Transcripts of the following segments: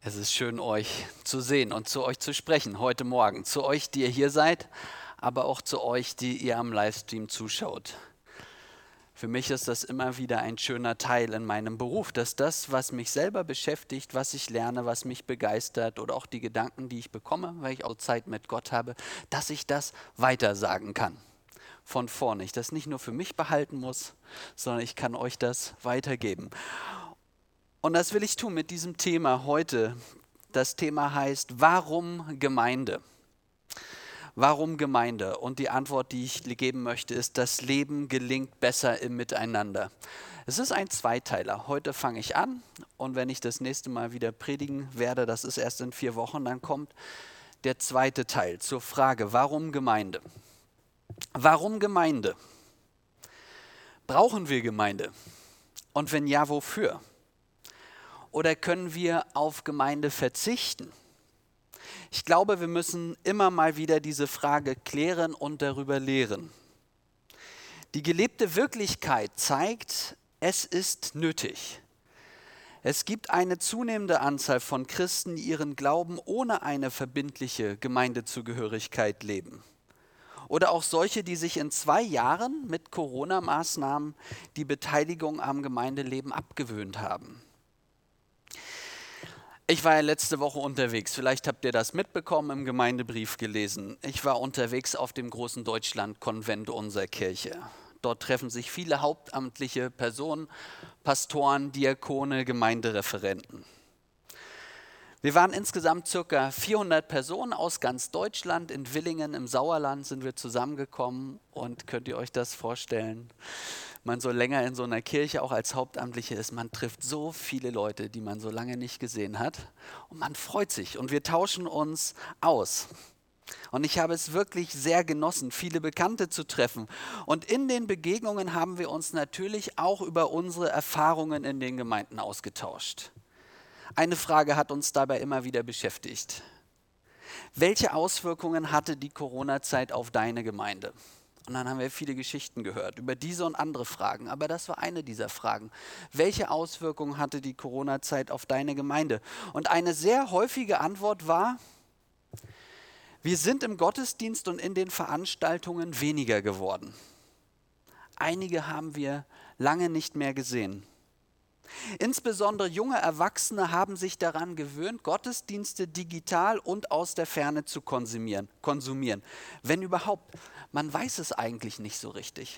Es ist schön, euch zu sehen und zu euch zu sprechen heute Morgen. Zu euch, die ihr hier seid, aber auch zu euch, die ihr am Livestream zuschaut. Für mich ist das immer wieder ein schöner Teil in meinem Beruf, dass das, was mich selber beschäftigt, was ich lerne, was mich begeistert oder auch die Gedanken, die ich bekomme, weil ich auch Zeit mit Gott habe, dass ich das weitersagen kann. Von vorne. Ich das nicht nur für mich behalten muss, sondern ich kann euch das weitergeben. Und das will ich tun mit diesem Thema heute. Das Thema heißt, warum Gemeinde? Warum Gemeinde? Und die Antwort, die ich geben möchte, ist, das Leben gelingt besser im Miteinander. Es ist ein Zweiteiler. Heute fange ich an und wenn ich das nächste Mal wieder predigen werde, das ist erst in 4 Wochen, dann kommt der zweite Teil zur Frage, warum Gemeinde? Warum Gemeinde? Brauchen wir Gemeinde? Und wenn ja, wofür? Oder können wir auf Gemeinde verzichten? Ich glaube, wir müssen immer mal wieder diese Frage klären und darüber lehren. Die gelebte Wirklichkeit zeigt, es ist nötig. Es gibt eine zunehmende Anzahl von Christen, die ihren Glauben ohne eine verbindliche Gemeindezugehörigkeit leben. Oder auch solche, die sich in 2 Jahren mit Corona-Maßnahmen die Beteiligung am Gemeindeleben abgewöhnt haben. Ich war ja letzte Woche unterwegs, vielleicht habt ihr das mitbekommen, im Gemeindebrief gelesen. Ich war unterwegs auf dem großen Deutschland-Konvent unserer Kirche. Dort treffen sich viele hauptamtliche Personen, Pastoren, Diakone, Gemeindereferenten. Wir waren insgesamt ca. 400 Personen aus ganz Deutschland. In Villingen im Sauerland sind wir zusammengekommen und könnt ihr euch das vorstellen? Man so länger in so einer Kirche auch als Hauptamtliche ist, man trifft so viele Leute, die man so lange nicht gesehen hat und man freut sich und wir tauschen uns aus. Und ich habe es wirklich sehr genossen, viele Bekannte zu treffen. Und in den Begegnungen haben wir uns natürlich auch über unsere Erfahrungen in den Gemeinden ausgetauscht. Eine Frage hat uns dabei immer wieder beschäftigt. Welche Auswirkungen hatte die Corona-Zeit auf deine Gemeinde? Und dann haben wir viele Geschichten gehört über diese und andere Fragen, aber das war eine dieser Fragen. Welche Auswirkungen hatte die Corona-Zeit auf deine Gemeinde? Und eine sehr häufige Antwort war, wir sind im Gottesdienst und in den Veranstaltungen weniger geworden. Einige haben wir lange nicht mehr gesehen. Insbesondere junge Erwachsene haben sich daran gewöhnt, Gottesdienste digital und aus der Ferne zu konsumieren. Wenn überhaupt. Man weiß es eigentlich nicht so richtig.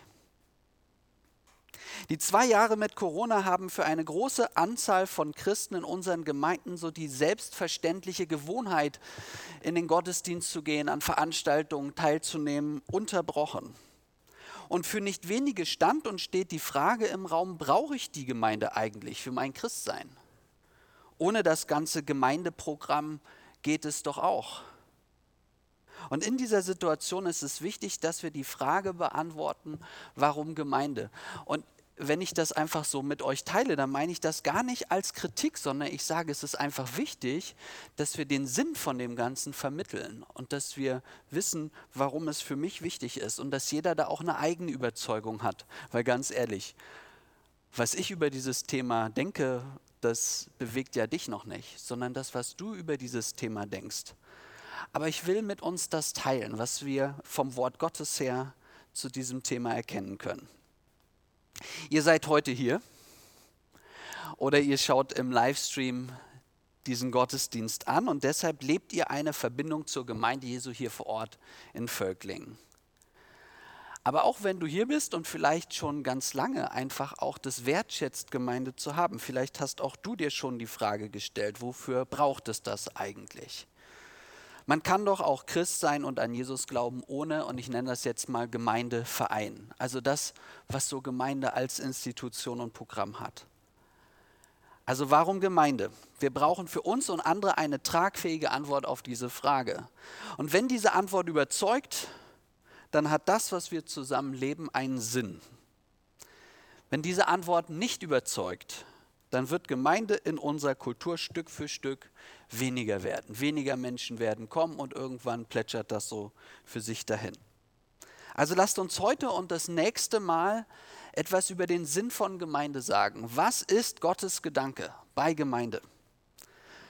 Die 2 Jahre mit Corona haben für eine große Anzahl von Christen in unseren Gemeinden so die selbstverständliche Gewohnheit, in den Gottesdienst zu gehen, an Veranstaltungen teilzunehmen, unterbrochen. Und für nicht wenige stand und steht die Frage im Raum, brauche ich die Gemeinde eigentlich für mein Christsein? Ohne das ganze Gemeindeprogramm geht es doch auch. Und in dieser Situation ist es wichtig, dass wir die Frage beantworten, warum Gemeinde? Und wenn ich das einfach so mit euch teile, dann meine ich das gar nicht als Kritik, sondern ich sage, es ist einfach wichtig, dass wir den Sinn von dem Ganzen vermitteln und dass wir wissen, warum es für mich wichtig ist und dass jeder da auch eine eigene Überzeugung hat. Weil ganz ehrlich, was ich über dieses Thema denke, das bewegt ja dich noch nicht, sondern das, was du über dieses Thema denkst. Aber ich will mit uns das teilen, was wir vom Wort Gottes her zu diesem Thema erkennen können. Ihr seid heute hier oder ihr schaut im Livestream diesen Gottesdienst an und deshalb lebt ihr eine Verbindung zur Gemeinde Jesu hier vor Ort in Völklingen. Aber auch wenn du hier bist und vielleicht schon ganz lange einfach auch das wertschätzt, Gemeinde zu haben, vielleicht hast auch du dir schon die Frage gestellt, wofür braucht es das eigentlich? Man kann doch auch Christ sein und an Jesus glauben ohne, und ich nenne das jetzt mal Gemeindeverein. Also das, was so Gemeinde als Institution und Programm hat. Also warum Gemeinde? Wir brauchen für uns und andere eine tragfähige Antwort auf diese Frage. Und wenn diese Antwort überzeugt, dann hat das, was wir zusammen leben, einen Sinn. Wenn diese Antwort nicht überzeugt, dann wird Gemeinde in unserer Kultur Stück für Stück weniger werden. Weniger Menschen werden kommen und irgendwann plätschert das so für sich dahin. Also lasst uns heute und das nächste Mal etwas über den Sinn von Gemeinde sagen. Was ist Gottes Gedanke bei Gemeinde?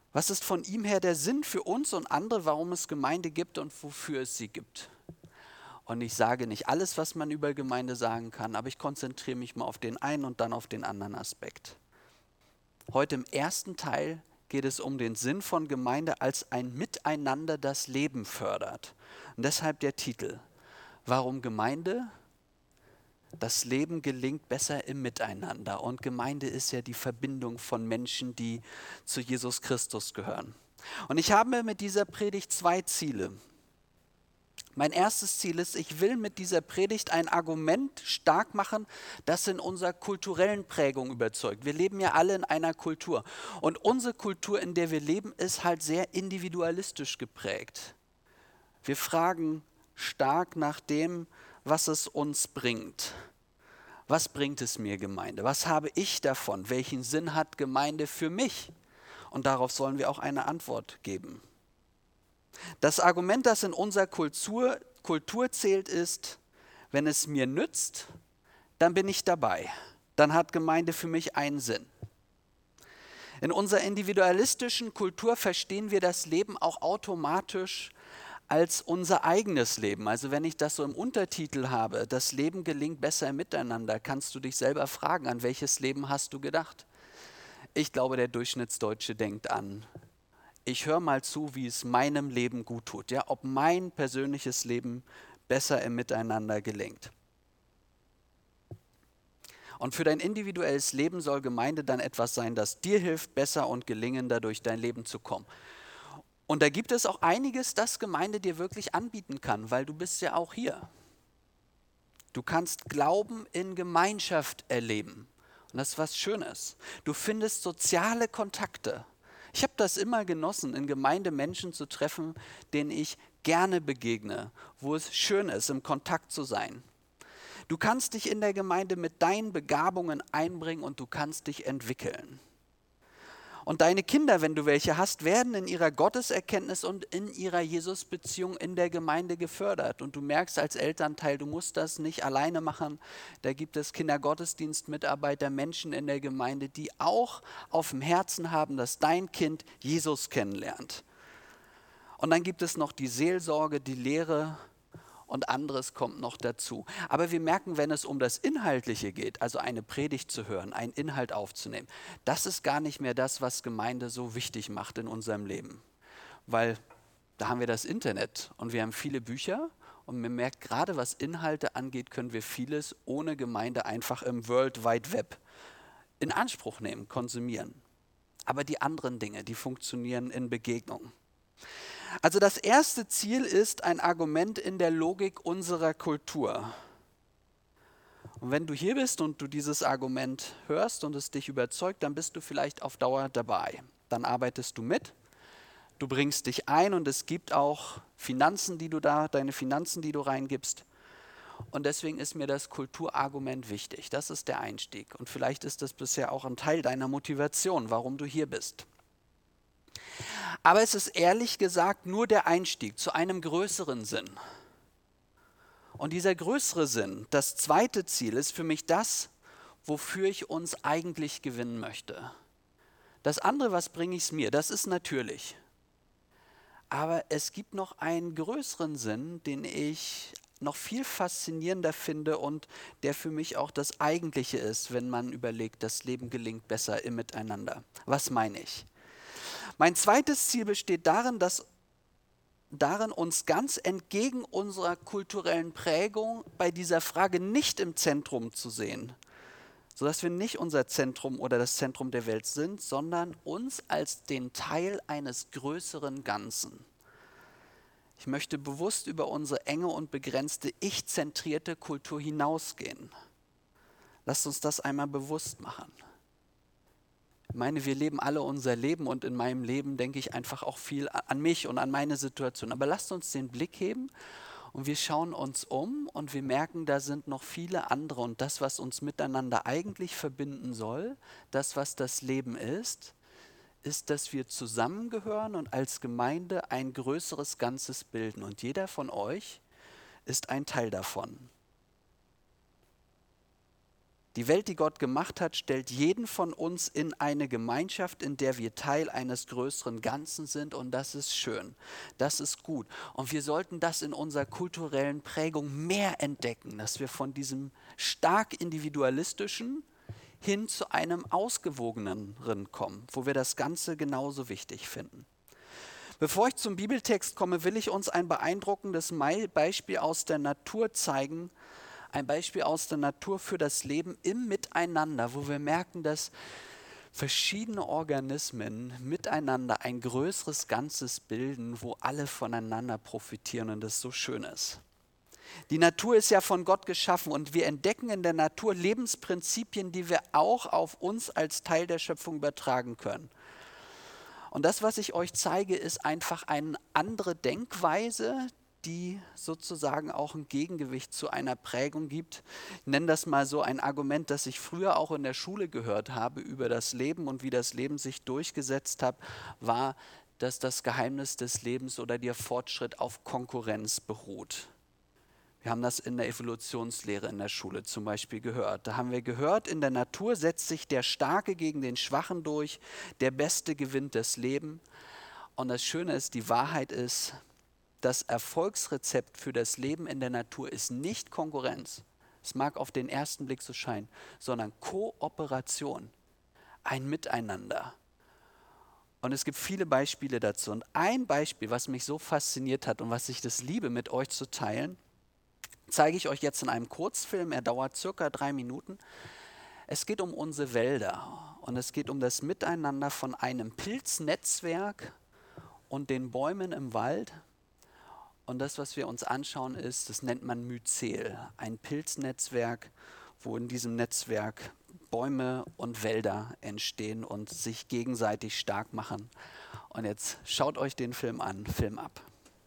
Was ist von ihm her der Sinn für uns und andere, warum es Gemeinde gibt und wofür es sie gibt? Und ich sage nicht alles, was man über Gemeinde sagen kann, aber ich konzentriere mich mal auf den einen und dann auf den anderen Aspekt. Heute im ersten Teil geht es um den Sinn von Gemeinde als ein Miteinander, das Leben fördert. Und deshalb der Titel. Warum Gemeinde? Das Leben gelingt besser im Miteinander. Und Gemeinde ist ja die Verbindung von Menschen, die zu Jesus Christus gehören. Und ich habe mit dieser Predigt zwei Ziele. Mein erstes Ziel ist, ich will mit dieser Predigt ein Argument stark machen, das in unserer kulturellen Prägung überzeugt. Wir leben ja alle in einer Kultur. Und unsere Kultur, in der wir leben, ist halt sehr individualistisch geprägt. Wir fragen stark nach dem, was es uns bringt. Was bringt es mir, Gemeinde? Was habe ich davon? Welchen Sinn hat Gemeinde für mich? Und darauf sollen wir auch eine Antwort geben. Das Argument, das in unserer Kultur zählt, ist, wenn es mir nützt, dann bin ich dabei. Dann hat Gemeinde für mich einen Sinn. In unserer individualistischen Kultur verstehen wir das Leben auch automatisch als unser eigenes Leben. Also wenn ich das so im Untertitel habe, das Leben gelingt besser im Miteinander, kannst du dich selber fragen, an welches Leben hast du gedacht? Ich glaube, der Durchschnittsdeutsche denkt an: Ich höre mal zu, wie es meinem Leben gut tut, ja, ob mein persönliches Leben besser im Miteinander gelingt. Und für dein individuelles Leben soll Gemeinde dann etwas sein, das dir hilft, besser und gelingender durch dein Leben zu kommen. Und da gibt es auch einiges, das Gemeinde dir wirklich anbieten kann, weil du bist ja auch hier. Du kannst Glauben in Gemeinschaft erleben. Und das ist was Schönes. Du findest soziale Kontakte. Ich habe das immer genossen, in Gemeinde Menschen zu treffen, denen ich gerne begegne, wo es schön ist, im Kontakt zu sein. Du kannst dich in der Gemeinde mit deinen Begabungen einbringen und du kannst dich entwickeln. Und deine Kinder, wenn du welche hast, werden in ihrer Gotteserkenntnis und in ihrer Jesus-Beziehung in der Gemeinde gefördert. Und du merkst als Elternteil, du musst das nicht alleine machen. Da gibt es Kindergottesdienstmitarbeiter, Menschen in der Gemeinde, die auch auf dem Herzen haben, dass dein Kind Jesus kennenlernt. Und dann gibt es noch die Seelsorge, die Lehre und anderes kommt noch dazu. Aber wir merken, wenn es um das Inhaltliche geht, also eine Predigt zu hören, einen Inhalt aufzunehmen, das ist gar nicht mehr das, was Gemeinde so wichtig macht in unserem Leben. Weil da haben wir das Internet und wir haben viele Bücher und man merkt, gerade was Inhalte angeht, können wir vieles ohne Gemeinde einfach im World Wide Web in Anspruch nehmen, konsumieren. Aber die anderen Dinge, die funktionieren in Begegnung. Also das erste Ziel ist ein Argument in der Logik unserer Kultur. Und wenn du hier bist und du dieses Argument hörst und es dich überzeugt, dann bist du vielleicht auf Dauer dabei. Dann arbeitest du mit, du bringst dich ein und es gibt auch deine Finanzen, die du reingibst. Und deswegen ist mir das Kulturargument wichtig. Das ist der Einstieg. Und vielleicht ist das bisher auch ein Teil deiner Motivation, warum du hier bist. Aber es ist ehrlich gesagt nur der Einstieg zu einem größeren Sinn. Und dieser größere Sinn, das zweite Ziel, ist für mich das, wofür ich uns eigentlich gewinnen möchte. Das andere, was bringe ich mir, das ist natürlich. Aber es gibt noch einen größeren Sinn, den ich noch viel faszinierender finde und der für mich auch das Eigentliche ist, wenn man überlegt, das Leben gelingt besser im Miteinander. Was meine ich? Mein zweites Ziel besteht darin, uns ganz entgegen unserer kulturellen Prägung bei dieser Frage nicht im Zentrum zu sehen, sodass wir nicht unser Zentrum oder das Zentrum der Welt sind, sondern uns als den Teil eines größeren Ganzen. Ich möchte bewusst über unsere enge und begrenzte ich-zentrierte Kultur hinausgehen. Lasst uns das einmal bewusst machen. Ich meine, wir leben alle unser Leben und in meinem Leben denke ich einfach auch viel an mich und an meine Situation. Aber lasst uns den Blick heben und wir schauen uns um und wir merken, da sind noch viele andere. Und das, was uns miteinander eigentlich verbinden soll, das, was das Leben ist, dass wir zusammengehören und als Gemeinde ein größeres Ganzes bilden. Und jeder von euch ist ein Teil davon. Die Welt, die Gott gemacht hat, stellt jeden von uns in eine Gemeinschaft, in der wir Teil eines größeren Ganzen sind, und das ist schön, das ist gut. Und wir sollten das in unserer kulturellen Prägung mehr entdecken, dass wir von diesem stark individualistischen hin zu einem ausgewogeneren kommen, wo wir das Ganze genauso wichtig finden. Bevor ich zum Bibeltext komme, will ich uns ein beeindruckendes Beispiel aus der Natur zeigen, ein Beispiel aus der Natur für das Leben im Miteinander, wo wir merken, dass verschiedene Organismen miteinander ein größeres Ganzes bilden, wo alle voneinander profitieren und das so schön ist. Die Natur ist ja von Gott geschaffen und wir entdecken in der Natur Lebensprinzipien, die wir auch auf uns als Teil der Schöpfung übertragen können. Und das, was ich euch zeige, ist einfach eine andere Denkweise, die sozusagen auch ein Gegengewicht zu einer Prägung gibt. Ich nenne das mal so ein Argument, das ich früher auch in der Schule gehört habe über das Leben und wie das Leben sich durchgesetzt hat, war, dass das Geheimnis des Lebens oder der Fortschritt auf Konkurrenz beruht. Wir haben das in der Evolutionslehre in der Schule zum Beispiel gehört. Da haben wir gehört, in der Natur setzt sich der Starke gegen den Schwachen durch, der Beste gewinnt das Leben. Und das Schöne ist, die Wahrheit ist, das Erfolgsrezept für das Leben in der Natur ist nicht Konkurrenz. Es mag auf den ersten Blick so scheinen, sondern Kooperation, ein Miteinander. Und es gibt viele Beispiele dazu. Und ein Beispiel, was mich so fasziniert hat und was ich das liebe, mit euch zu teilen, zeige ich euch jetzt in einem Kurzfilm. Er dauert circa 3 Minuten. Es geht um unsere Wälder und es geht um das Miteinander von einem Pilznetzwerk und den Bäumen im Wald. Und das, was wir uns anschauen, das nennt man Myzel, ein Pilznetzwerk, wo in diesem Netzwerk Bäume und Wälder entstehen und sich gegenseitig stark machen. Und jetzt schaut euch den Film an, Film ab.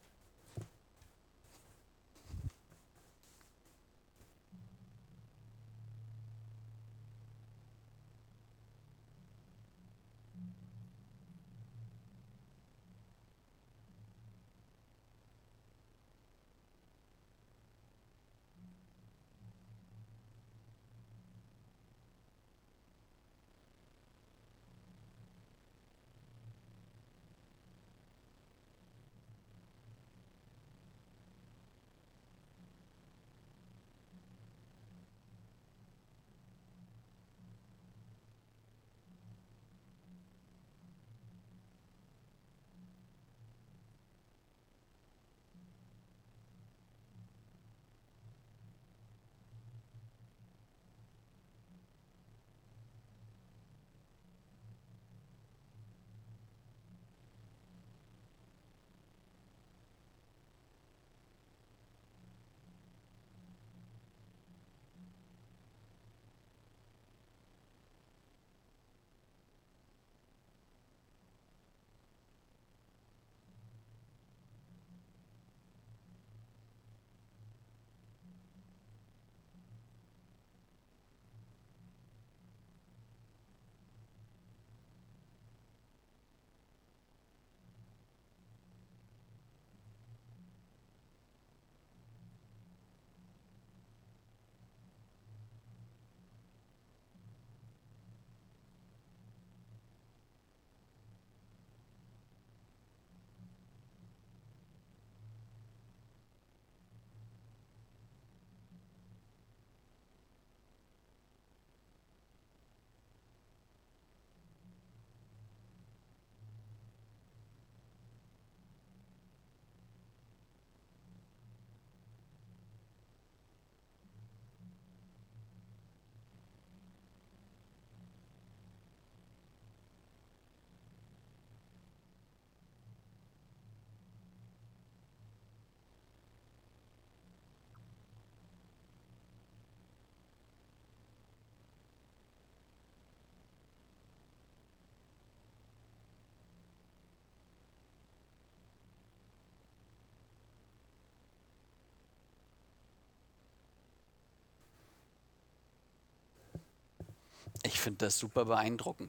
Ich finde das super beeindruckend.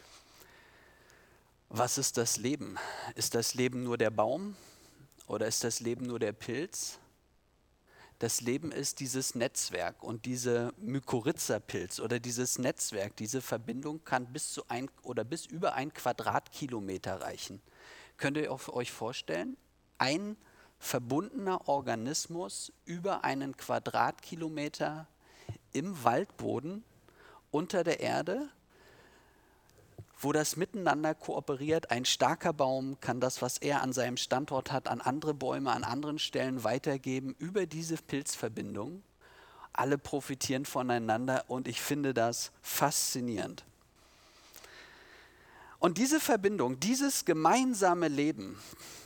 Was ist das Leben? Ist das Leben nur der Baum oder ist das Leben nur der Pilz? Das Leben ist dieses Netzwerk und diese Mykorrhiza-Pilz oder dieses Netzwerk, diese Verbindung kann bis über 1 Quadratkilometer reichen. Könnt ihr euch vorstellen? Ein verbundener Organismus über 1 Quadratkilometer im Waldboden unter der Erde, wo das miteinander kooperiert. Ein starker Baum kann das, was er an seinem Standort hat, an andere Bäume, an anderen Stellen weitergeben über diese Pilzverbindung. Alle profitieren voneinander und ich finde das faszinierend. Und diese Verbindung, dieses gemeinsame Leben,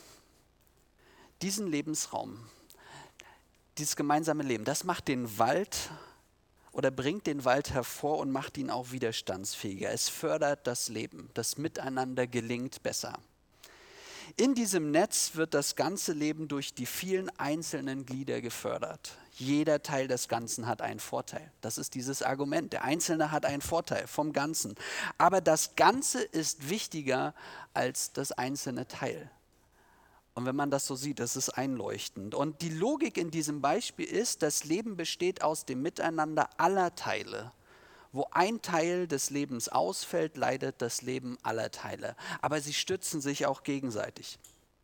diesen Lebensraum, dieses gemeinsame Leben, das macht den Wald oder bringt den Wald hervor und macht ihn auch widerstandsfähiger. Es fördert das Leben, das Miteinander gelingt besser. In diesem Netz wird das ganze Leben durch die vielen einzelnen Glieder gefördert. Jeder Teil des Ganzen hat einen Vorteil. Das ist dieses Argument. Der Einzelne hat einen Vorteil vom Ganzen. Aber das Ganze ist wichtiger als das einzelne Teil. Und wenn man das so sieht, das ist einleuchtend. Und die Logik in diesem Beispiel ist, das Leben besteht aus dem Miteinander aller Teile. Wo ein Teil des Lebens ausfällt, leidet das Leben aller Teile. Aber sie stützen sich auch gegenseitig.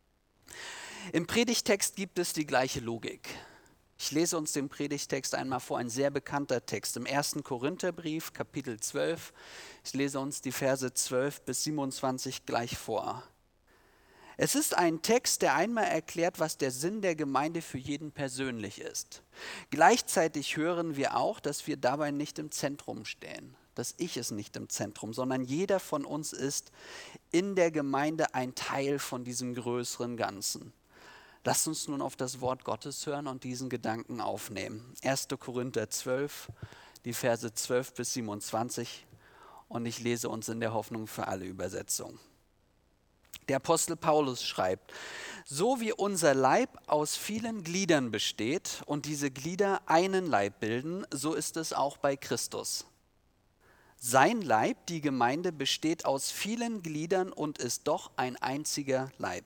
Im Predigtext gibt es die gleiche Logik. Ich lese uns den Predigtext einmal vor, ein sehr bekannter Text im 1. Korintherbrief, Kapitel 12. Ich lese uns die Verse 12 bis 27 gleich vor. Es ist ein Text, der einmal erklärt, was der Sinn der Gemeinde für jeden persönlich ist. Gleichzeitig hören wir auch, dass wir dabei nicht im Zentrum stehen. Das Ich ist nicht im Zentrum, sondern jeder von uns ist in der Gemeinde ein Teil von diesem größeren Ganzen. Lasst uns nun auf das Wort Gottes hören und diesen Gedanken aufnehmen. 1. Korinther 12, die Verse 12 bis 27 und ich lese uns in der Hoffnung für alle Übersetzungen. Der Apostel Paulus schreibt, so wie unser Leib aus vielen Gliedern besteht und diese Glieder einen Leib bilden, so ist es auch bei Christus. Sein Leib, die Gemeinde, besteht aus vielen Gliedern und ist doch ein einziger Leib.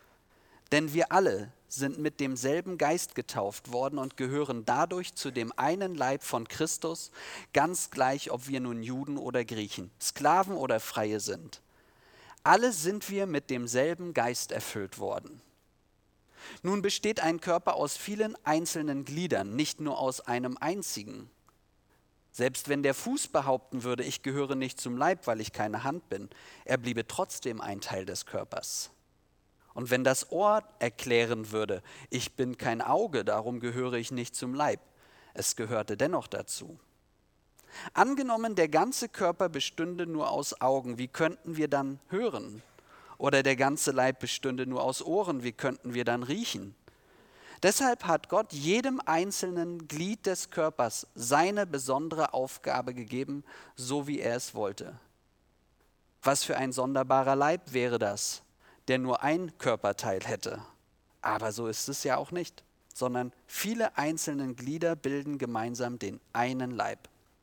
Denn wir alle sind mit demselben Geist getauft worden und gehören dadurch zu dem einen Leib von Christus, ganz gleich, ob wir nun Juden oder Griechen, Sklaven oder Freie sind. Alle sind wir mit demselben Geist erfüllt worden. Nun besteht ein Körper aus vielen einzelnen Gliedern, nicht nur aus einem einzigen. Selbst wenn der Fuß behaupten würde, ich gehöre nicht zum Leib, weil ich keine Hand bin, er bliebe trotzdem ein Teil des Körpers. Und wenn das Ohr erklären würde, ich bin kein Auge, darum gehöre ich nicht zum Leib, es gehörte dennoch dazu. Angenommen, der ganze Körper bestünde nur aus Augen, wie könnten wir dann hören? Oder der ganze Leib bestünde nur aus Ohren, wie könnten wir dann riechen? Deshalb hat Gott jedem einzelnen Glied des Körpers seine besondere Aufgabe gegeben, so wie er es wollte. Was für ein sonderbarer Leib wäre das, der nur ein Körperteil hätte. Aber so ist es ja auch nicht, sondern viele einzelne Glieder bilden gemeinsam den einen Leib.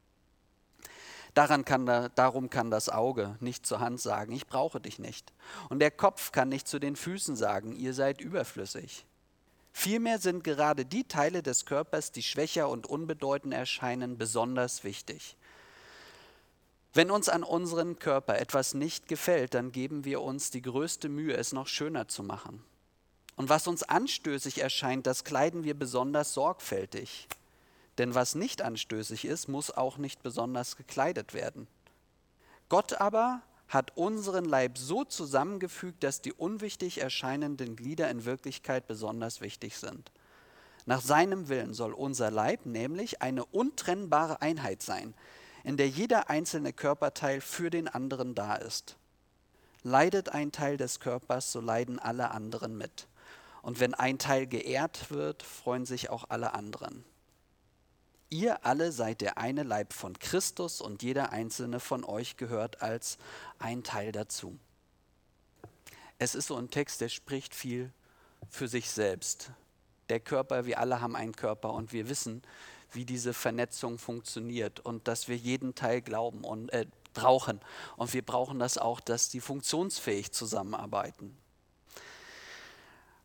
Darum kann das Auge nicht zur Hand sagen, ich brauche dich nicht. Und der Kopf kann nicht zu den Füßen sagen, ihr seid überflüssig. Vielmehr sind gerade die Teile des Körpers, die schwächer und unbedeutend erscheinen, besonders wichtig. Wenn uns an unserem Körper etwas nicht gefällt, dann geben wir uns die größte Mühe, es noch schöner zu machen. Und was uns anstößig erscheint, das kleiden wir besonders sorgfältig. Denn was nicht anstößig ist, muss auch nicht besonders gekleidet werden. Gott aber hat unseren Leib so zusammengefügt, dass die unwichtig erscheinenden Glieder in Wirklichkeit besonders wichtig sind. Nach seinem Willen soll unser Leib nämlich eine untrennbare Einheit sein, in der jeder einzelne Körperteil für den anderen da ist. Leidet ein Teil des Körpers, so leiden alle anderen mit. Und wenn ein Teil geehrt wird, freuen sich auch alle anderen. Ihr alle seid der eine Leib von Christus und jeder einzelne von euch gehört als ein Teil dazu. Es ist so ein Text, der spricht viel für sich selbst. Der Körper, wir alle haben einen Körper und wir wissen, wie diese Vernetzung funktioniert und dass wir jeden Teil brauchen. Und wir brauchen das auch, dass die funktionsfähig zusammenarbeiten.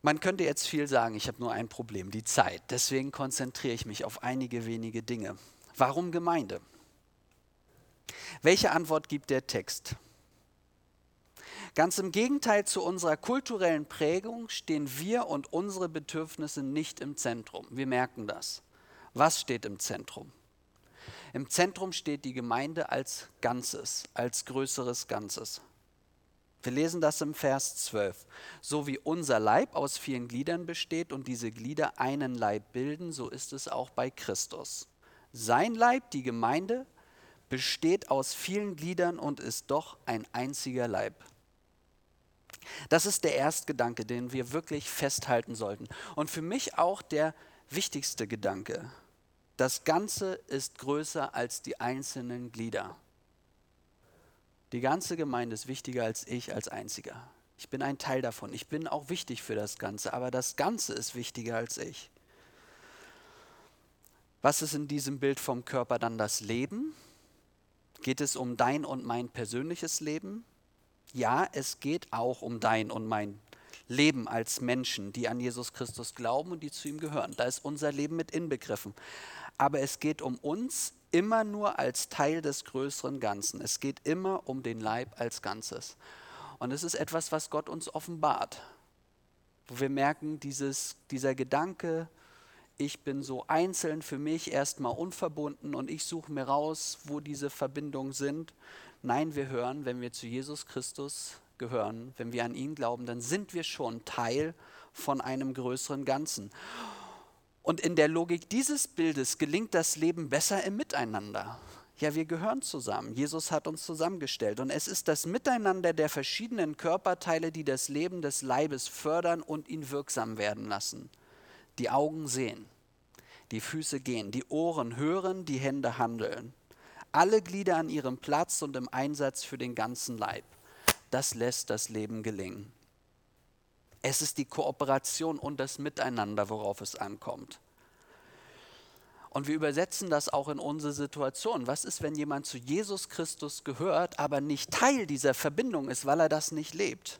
Man könnte jetzt viel sagen, ich habe nur ein Problem, die Zeit. Deswegen konzentriere ich mich auf einige wenige Dinge. Warum Gemeinde? Welche Antwort gibt der Text? Ganz im Gegenteil zu unserer kulturellen Prägung stehen wir und unsere Bedürfnisse nicht im Zentrum. Wir merken das. Was steht im Zentrum? Im Zentrum steht die Gemeinde als Ganzes, als größeres Ganzes. Wir lesen das im Vers 12. So wie unser Leib aus vielen Gliedern besteht und diese Glieder einen Leib bilden, so ist es auch bei Christus. Sein Leib, die Gemeinde, besteht aus vielen Gliedern und ist doch ein einziger Leib. Das ist der Erstgedanke, den wir wirklich festhalten sollten. Und für mich auch der wichtigste Gedanke. Das Ganze ist größer als die einzelnen Glieder. Die ganze Gemeinde ist wichtiger als ich als Einziger. Ich bin ein Teil davon. Ich bin auch wichtig für das Ganze, aber das Ganze ist wichtiger als ich. Was ist in diesem Bild vom Körper dann das Leben? Geht es um dein und mein persönliches Leben? Ja, es geht auch um dein und mein Leben als Menschen, die an Jesus Christus glauben und die zu ihm gehören. Da ist unser Leben mit inbegriffen. Aber es geht um uns immer nur als Teil des größeren Ganzen. Es geht immer um den Leib als Ganzes. Und es ist etwas, was Gott uns offenbart. Wo wir merken, dieser Gedanke, ich bin so einzeln für mich erstmal unverbunden und ich suche mir raus, wo diese Verbindungen sind. Nein, wir hören, wenn wir zu Jesus Christus gehören, wenn wir an ihn glauben, dann sind wir schon Teil von einem größeren Ganzen. Und in der Logik dieses Bildes gelingt das Leben besser im Miteinander. Ja, wir gehören zusammen. Jesus hat uns zusammengestellt. Und es ist das Miteinander der verschiedenen Körperteile, die das Leben des Leibes fördern und ihn wirksam werden lassen. Die Augen sehen, die Füße gehen, die Ohren hören, die Hände handeln. Alle Glieder an ihrem Platz und im Einsatz für den ganzen Leib. Das lässt das Leben gelingen. Es ist die Kooperation und das Miteinander, worauf es ankommt. Und wir übersetzen das auch in unsere Situation. Was ist, wenn jemand zu Jesus Christus gehört, aber nicht Teil dieser Verbindung ist, weil er das nicht lebt?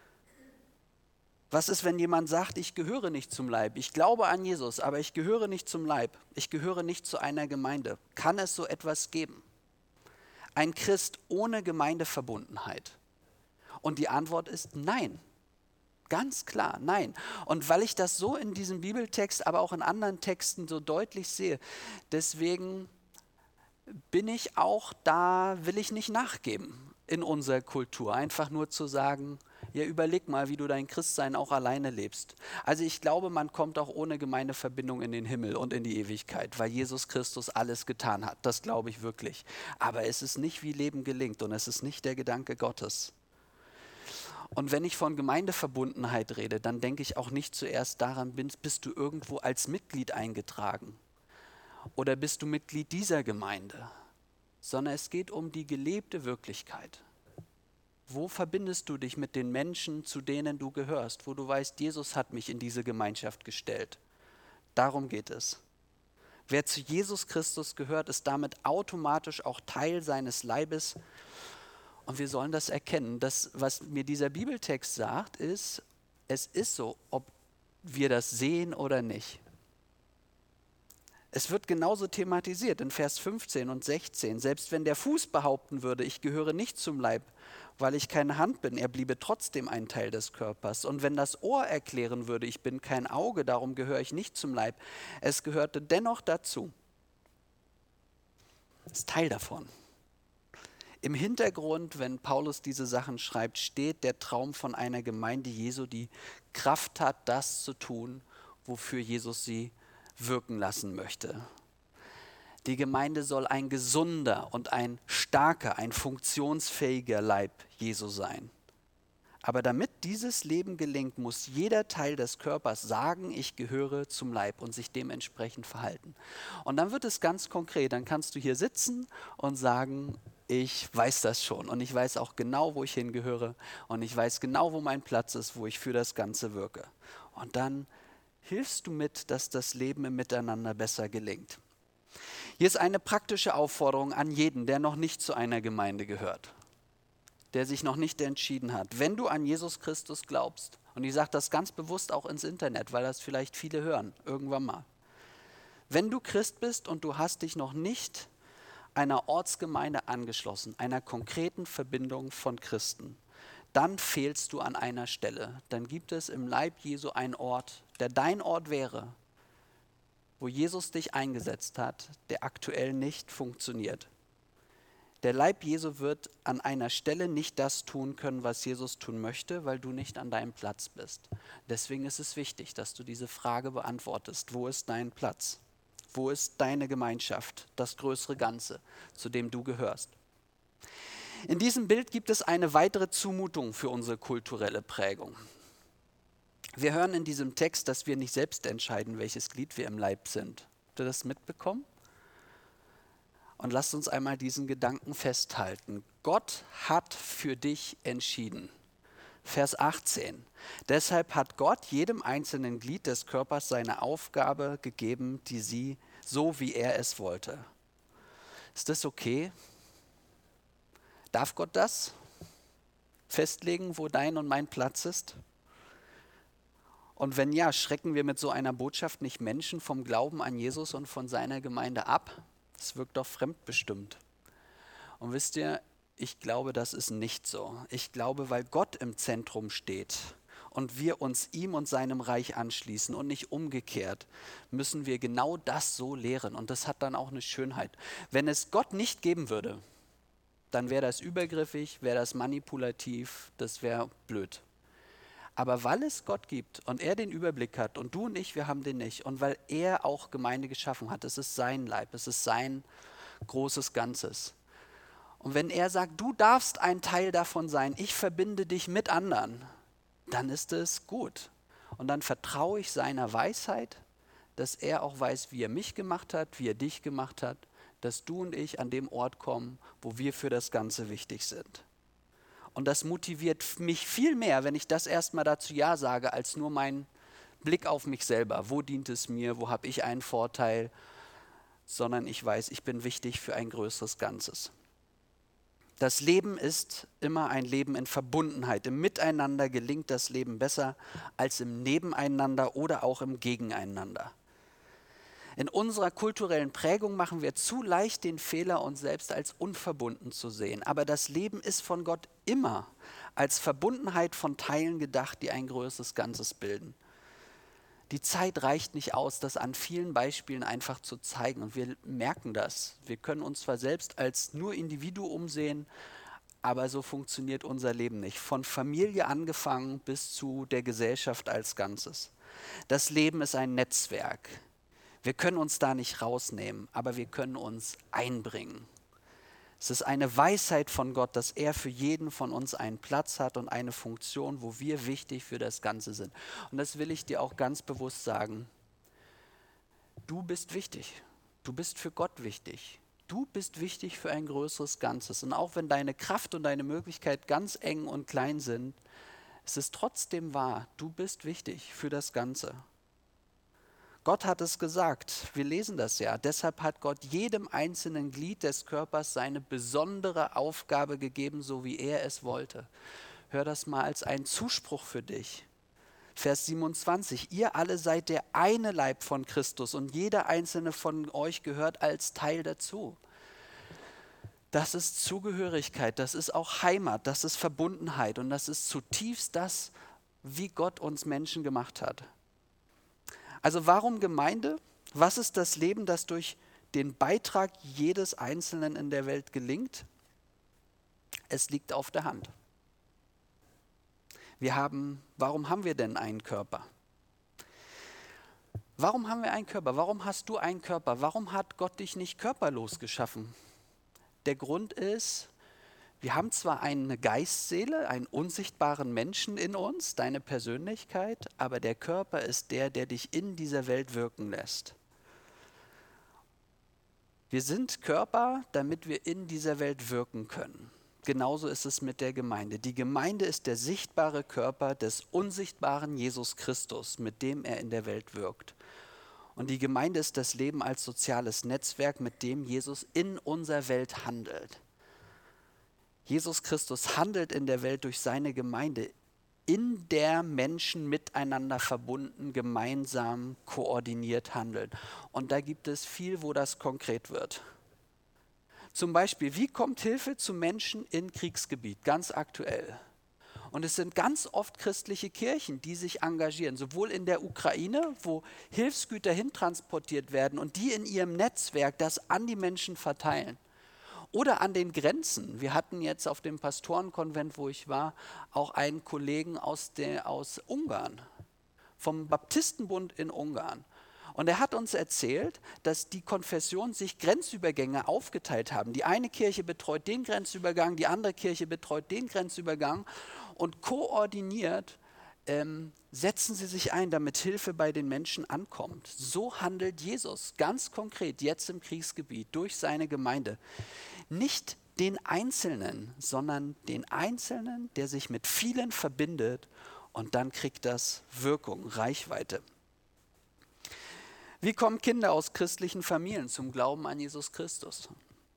Was ist, wenn jemand sagt, ich gehöre nicht zum Leib, ich glaube an Jesus, aber ich gehöre nicht zum Leib, ich gehöre nicht zu einer Gemeinde? Kann es so etwas geben? Ein Christ ohne Gemeindeverbundenheit? Und die Antwort ist nein. Ganz klar, nein. Und weil ich das so in diesem Bibeltext, aber auch in anderen Texten so deutlich sehe, deswegen bin ich auch da, will ich nicht nachgeben in unserer Kultur. Einfach nur zu sagen, ja, überleg mal, wie du dein Christsein auch alleine lebst. Also ich glaube, man kommt auch ohne Gemeindeverbindung in den Himmel und in die Ewigkeit, weil Jesus Christus alles getan hat. Das glaube ich wirklich. Aber es ist nicht, wie Leben gelingt und es ist nicht der Gedanke Gottes. Und wenn ich von Gemeindeverbundenheit rede, dann denke ich auch nicht zuerst daran, bist du irgendwo als Mitglied eingetragen oder bist du Mitglied dieser Gemeinde, sondern es geht um die gelebte Wirklichkeit. Wo verbindest du dich mit den Menschen, zu denen du gehörst, wo du weißt, Jesus hat mich in diese Gemeinschaft gestellt? Darum geht es. Wer zu Jesus Christus gehört, ist damit automatisch auch Teil seines Leibes. Und wir sollen das erkennen. Das, was mir dieser Bibeltext sagt, ist, es ist so, ob wir das sehen oder nicht. Es wird genauso thematisiert in Vers 15 und 16. Selbst wenn der Fuß behaupten würde, ich gehöre nicht zum Leib, weil ich keine Hand bin, er bliebe trotzdem ein Teil des Körpers. Und wenn das Ohr erklären würde, ich bin kein Auge, darum gehöre ich nicht zum Leib, es gehörte dennoch dazu. Es ist Teil davon. Im Hintergrund, wenn Paulus diese Sachen schreibt, steht der Traum von einer Gemeinde Jesu, die Kraft hat, das zu tun, wofür Jesus sie wirken lassen möchte. Die Gemeinde soll ein gesunder und ein starker, ein funktionsfähiger Leib Jesu sein. Aber damit dieses Leben gelingt, muss jeder Teil des Körpers sagen, ich gehöre zum Leib und sich dementsprechend verhalten. Und dann wird es ganz konkret, dann kannst du hier sitzen und sagen, ich weiß das schon und ich weiß auch genau, wo ich hingehöre und ich weiß genau, wo mein Platz ist, wo ich für das Ganze wirke. Und dann hilfst du mit, dass das Leben im Miteinander besser gelingt. Hier ist eine praktische Aufforderung an jeden, der noch nicht zu einer Gemeinde gehört, der sich noch nicht entschieden hat. Wenn du an Jesus Christus glaubst Und ich sage das ganz bewusst auch ins Internet, weil das vielleicht viele hören, irgendwann mal. Wenn du Christ bist und du hast dich noch nicht einer Ortsgemeinde angeschlossen, einer konkreten Verbindung von Christen, dann fehlst du an einer Stelle. Dann gibt es im Leib Jesu einen Ort, der dein Ort wäre, wo Jesus dich eingesetzt hat, der aktuell nicht funktioniert. Der Leib Jesu wird an einer Stelle nicht das tun können, was Jesus tun möchte, weil du nicht an deinem Platz bist. Deswegen ist es wichtig, dass du diese Frage beantwortest. Wo ist dein Platz? Wo ist deine Gemeinschaft, das größere Ganze, zu dem du gehörst? In diesem Bild gibt es eine weitere Zumutung für unsere kulturelle Prägung. Wir hören in diesem Text, dass wir nicht selbst entscheiden, welches Glied wir im Leib sind. Habt ihr das mitbekommen? Und lasst uns einmal diesen Gedanken festhalten. Gott hat für dich entschieden. Vers 18. Deshalb hat Gott jedem einzelnen Glied des Körpers seine Aufgabe gegeben, die sie, so wie er es wollte. Ist das okay? Darf Gott das festlegen, wo dein und mein Platz ist? Und wenn ja, schrecken wir mit so einer Botschaft nicht Menschen vom Glauben an Jesus und von seiner Gemeinde ab? Das wirkt doch fremdbestimmt. Und wisst ihr, ich glaube, das ist nicht so. Ich glaube, weil Gott im Zentrum steht und wir uns ihm und seinem Reich anschließen und nicht umgekehrt, müssen wir genau das so lehren. Und das hat dann auch eine Schönheit. Wenn es Gott nicht geben würde, dann wäre das übergriffig, wäre das manipulativ, das wäre blöd. Aber weil es Gott gibt und er den Überblick hat und du und ich, wir haben den nicht, und weil er auch Gemeinde geschaffen hat, es ist sein Leib, es ist sein großes Ganzes. Und wenn er sagt, du darfst ein Teil davon sein, ich verbinde dich mit anderen, dann ist es gut. Und dann vertraue ich seiner Weisheit, dass er auch weiß, wie er mich gemacht hat, wie er dich gemacht hat, dass du und ich an dem Ort kommen, wo wir für das Ganze wichtig sind. Und das motiviert mich viel mehr, wenn ich das erstmal dazu Ja sage, als nur mein Blick auf mich selber. Wo dient es mir? Wo habe ich einen Vorteil? Sondern ich weiß, ich bin wichtig für ein größeres Ganzes. Das Leben ist immer ein Leben in Verbundenheit. Im Miteinander gelingt das Leben besser als im Nebeneinander oder auch im Gegeneinander. In unserer kulturellen Prägung machen wir zu leicht den Fehler, uns selbst als unverbunden zu sehen. Aber das Leben ist von Gott immer als Verbundenheit von Teilen gedacht, die ein größeres Ganzes bilden. Die Zeit reicht nicht aus, das an vielen Beispielen einfach zu zeigen. Und wir merken das. Wir können uns zwar selbst als nur Individuum sehen, aber so funktioniert unser Leben nicht. Von Familie angefangen bis zu der Gesellschaft als Ganzes. Das Leben ist ein Netzwerk. Wir können uns da nicht rausnehmen, aber wir können uns einbringen. Es ist eine Weisheit von Gott, dass er für jeden von uns einen Platz hat und eine Funktion, wo wir wichtig für das Ganze sind. Und das will ich dir auch ganz bewusst sagen. Du bist wichtig. Du bist für Gott wichtig. Du bist wichtig für ein größeres Ganzes. Und auch wenn deine Kraft und deine Möglichkeit ganz eng und klein sind, es ist trotzdem wahr, du bist wichtig für das Ganze. Gott hat es gesagt, wir lesen das ja. Deshalb hat Gott jedem einzelnen Glied des Körpers seine besondere Aufgabe gegeben, so wie er es wollte. Hör das mal als einen Zuspruch für dich. Vers 27, ihr alle seid der eine Leib von Christus und jeder einzelne von euch gehört als Teil dazu. Das ist Zugehörigkeit, das ist auch Heimat, das ist Verbundenheit und das ist zutiefst das, wie Gott uns Menschen gemacht hat. Also warum Gemeinde? Was ist das Leben, das durch den Beitrag jedes Einzelnen in der Welt gelingt? Es liegt auf der Hand. Warum haben wir denn einen Körper? Warum haben wir einen Körper? Warum hast du einen Körper? Warum hat Gott dich nicht körperlos geschaffen? Der Grund ist, wir haben zwar eine Geistseele, einen unsichtbaren Menschen in uns, deine Persönlichkeit, aber der Körper ist der dich in dieser Welt wirken lässt. Wir sind Körper, damit wir in dieser Welt wirken können. Genauso ist es mit der Gemeinde. Die Gemeinde ist der sichtbare Körper des unsichtbaren Jesus Christus, mit dem er in der Welt wirkt. Und die Gemeinde ist das Leben als soziales Netzwerk, mit dem Jesus in unserer Welt handelt. Jesus Christus handelt in der Welt durch seine Gemeinde. in der Menschen miteinander verbunden, gemeinsam koordiniert handeln. Und da gibt es viel, wo das konkret wird. Zum Beispiel, wie kommt Hilfe zu Menschen in Kriegsgebiet, ganz aktuell? Und es sind ganz oft christliche Kirchen, die sich engagieren, sowohl in der Ukraine, wo Hilfsgüter hintransportiert werden und die in ihrem Netzwerk das an die Menschen verteilen. Oder an den Grenzen. Wir hatten jetzt auf dem Pastorenkonvent, wo ich war, auch einen Kollegen aus Ungarn, vom Baptistenbund in Ungarn. Und er hat uns erzählt, dass die Konfessionen sich Grenzübergänge aufgeteilt haben. Die eine Kirche betreut den Grenzübergang, die andere Kirche betreut den Grenzübergang. Und koordiniert setzen sie sich ein, damit Hilfe bei den Menschen ankommt. So handelt Jesus ganz konkret jetzt im Kriegsgebiet durch seine Gemeinde. Nicht den Einzelnen, sondern den Einzelnen, der sich mit vielen verbindet, und dann kriegt das Wirkung, Reichweite. Wie kommen Kinder aus christlichen Familien zum Glauben an Jesus Christus?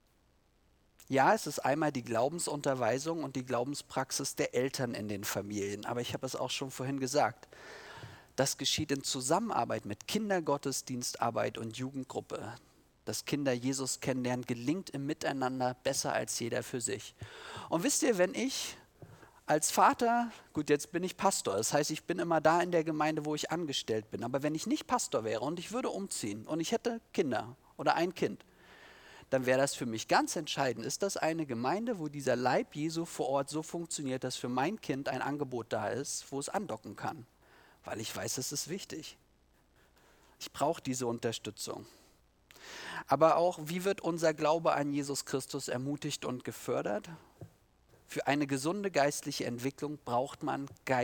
Ja, es ist einmal die Glaubensunterweisung und die Glaubenspraxis der Eltern in den Familien. Aber ich habe es auch schon vorhin gesagt. Das geschieht in Zusammenarbeit mit Kindergottesdienstarbeit und Jugendgruppe. Dass Kinder Jesus kennenlernen, gelingt im Miteinander besser als jeder für sich. Und wisst ihr, wenn ich als Vater, gut, jetzt bin ich Pastor, das heißt, ich bin immer da in der Gemeinde, wo ich angestellt bin. Aber wenn ich nicht Pastor wäre und ich würde umziehen und ich hätte Kinder oder ein Kind, dann wäre das für mich ganz entscheidend. Ist das eine Gemeinde, wo dieser Leib Jesu vor Ort so funktioniert, dass für mein Kind ein Angebot da ist, wo es andocken kann? Weil ich weiß, es ist wichtig. Ich brauche diese Unterstützung. Aber auch, wie wird unser Glaube an Jesus Christus ermutigt und gefördert? Für eine gesunde geistliche Entwicklung braucht man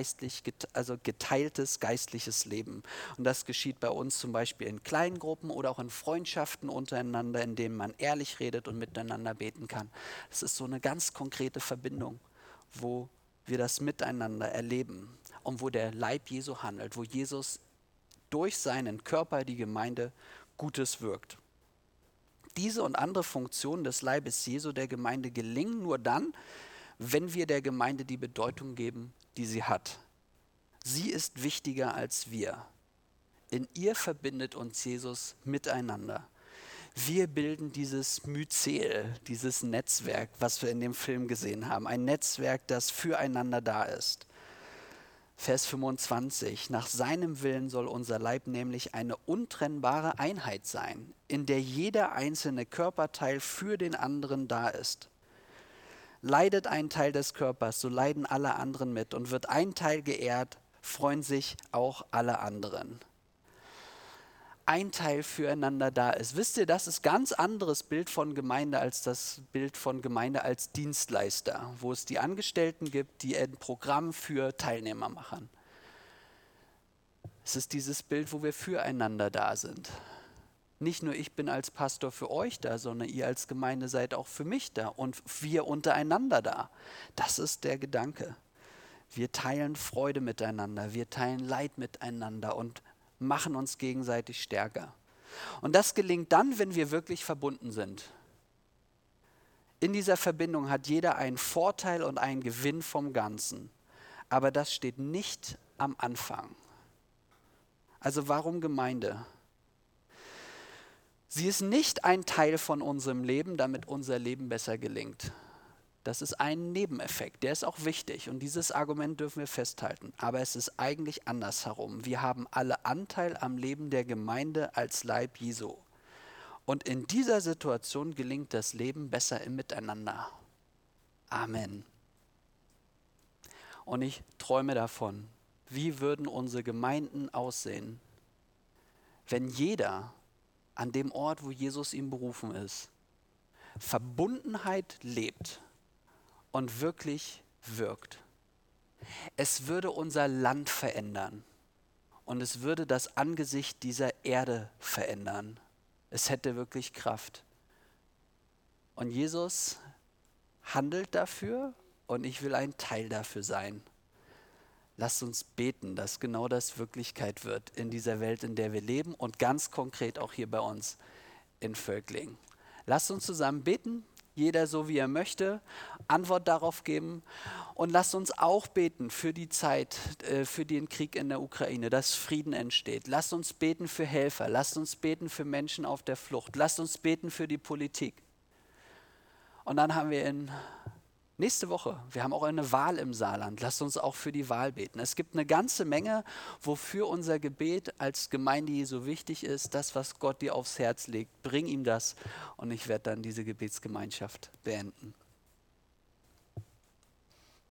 geteiltes geistliches Leben. Und das geschieht bei uns zum Beispiel in kleinen Gruppen oder auch in Freundschaften untereinander, in denen man ehrlich redet und miteinander beten kann. Es ist so eine ganz konkrete Verbindung, wo wir das miteinander erleben und wo der Leib Jesu handelt, wo Jesus durch seinen Körper, die Gemeinde, Gutes wirkt. Diese und andere Funktionen des Leibes Jesu der Gemeinde gelingen nur dann, wenn wir der Gemeinde die Bedeutung geben, die sie hat. Sie ist wichtiger als wir. In ihr verbindet uns Jesus miteinander. Wir bilden dieses Myzel, dieses Netzwerk, was wir in dem Film gesehen haben. Ein Netzwerk, das füreinander da ist. Vers 25. Nach seinem Willen soll unser Leib nämlich eine untrennbare Einheit sein, in der jeder einzelne Körperteil für den anderen da ist. Leidet ein Teil des Körpers, so leiden alle anderen mit. Und wird ein Teil geehrt, freuen sich auch alle anderen. Ein Teil füreinander da ist. Wisst ihr, das ist ein ganz anderes Bild von Gemeinde als das Bild von Gemeinde als Dienstleister, wo es die Angestellten gibt, die ein Programm für Teilnehmer machen. Es ist dieses Bild, wo wir füreinander da sind. Nicht nur ich bin als Pastor für euch da, sondern ihr als Gemeinde seid auch für mich da und wir untereinander da. Das ist der Gedanke. Wir teilen Freude miteinander, wir teilen Leid miteinander und machen uns gegenseitig stärker. Und das gelingt dann, wenn wir wirklich verbunden sind. In dieser Verbindung hat jeder einen Vorteil und einen Gewinn vom Ganzen. Aber das steht nicht am Anfang. Also warum Gemeinde? Sie ist nicht ein Teil von unserem Leben, damit unser Leben besser gelingt. Das ist ein Nebeneffekt, der ist auch wichtig und dieses Argument dürfen wir festhalten. Aber es ist eigentlich andersherum. Wir haben alle Anteil am Leben der Gemeinde als Leib Jesu. Und in dieser Situation gelingt das Leben besser im Miteinander. Amen. Und ich träume davon, wie würden unsere Gemeinden aussehen, wenn jeder an dem Ort, wo Jesus ihm berufen ist, Verbundenheit lebt und wirklich wirkt. Es würde unser Land verändern und es würde das Angesicht dieser Erde verändern. Es hätte wirklich Kraft. Und Jesus handelt dafür und ich will ein Teil dafür sein. Lasst uns beten, dass genau das Wirklichkeit wird in dieser Welt, in der wir leben und ganz konkret auch hier bei uns in Völkling. Lasst uns zusammen beten jeder so wie er möchte, Antwort darauf geben. Und lasst uns auch beten für die Zeit, für den Krieg in der Ukraine, dass Frieden entsteht. Lasst uns beten für Helfer, lasst uns beten für Menschen auf der Flucht, lasst uns beten für die Politik. Und dann haben wir nächste Woche, wir haben auch eine Wahl im Saarland, lasst uns auch für die Wahl beten. Es gibt eine ganze Menge, wofür unser Gebet als Gemeinde Jesu wichtig ist. Das, was Gott dir aufs Herz legt, bring ihm das und ich werde dann diese Gebetsgemeinschaft beenden.